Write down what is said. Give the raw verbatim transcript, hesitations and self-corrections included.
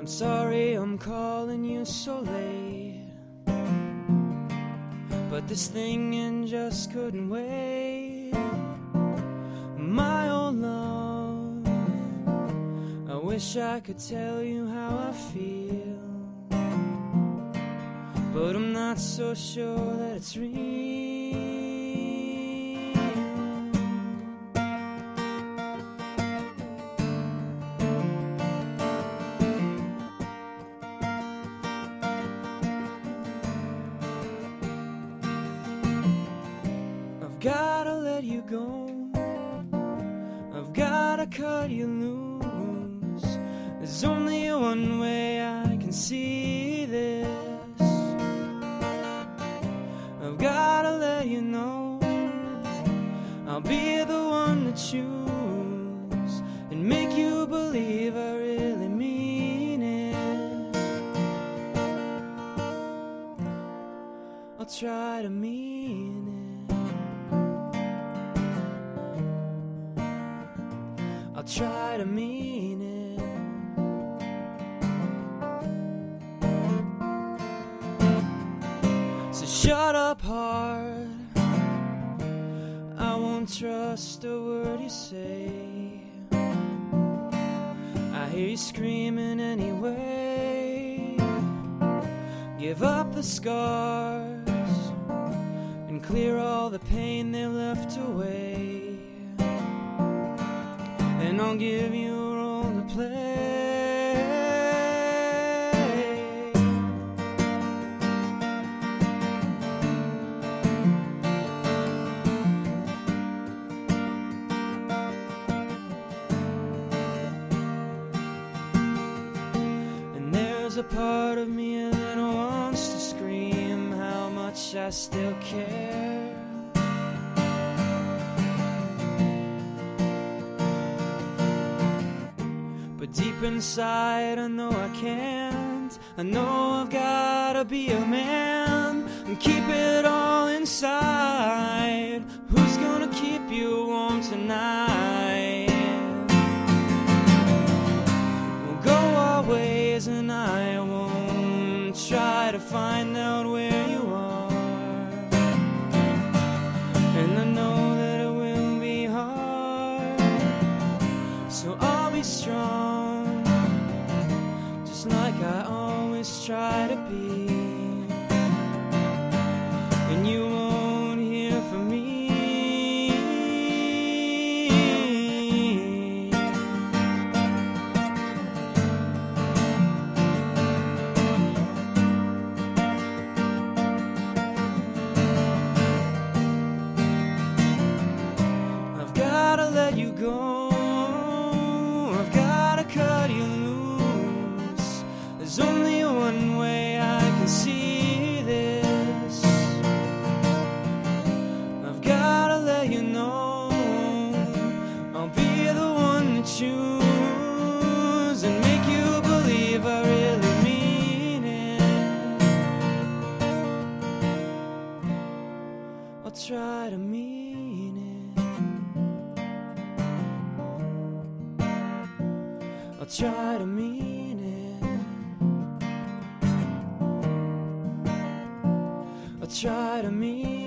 sorry I'm calling you so late, but this thing just couldn't wait. My old love, I wish I could tell you how I feel, but I'm not so sure that it's real. I've gotta let you go, I've gotta cut you loose. There's only one way I can see this. I've gotta let you know I'll be the one to choose and make you believe I really mean it. I'll try to mean it. I'll try to mean it. So shut up, heart, I won't trust a word you say. I hear you screaming anyway. Give up the scars and clear all the pain they left away, and I'll give you a role to play. And there's a part of me that wants to scream how much I still care. But deep inside I know I can't. I know I've gotta be a man and keep it all inside. Who's gonna keep you warm tonight? We'll go our ways and I won't try to find out where you are. And I know that it will be hard, so I'll be strong, just like I always try to be. And you won't hear from me. I've gotta let you go, I've gotta cut you loose. There's only one way I can see this. I've gotta let you know I'll be the one to choose and make you believe I really mean it. I'll try to mean it. I'll try to mean it. I'll try to mean it.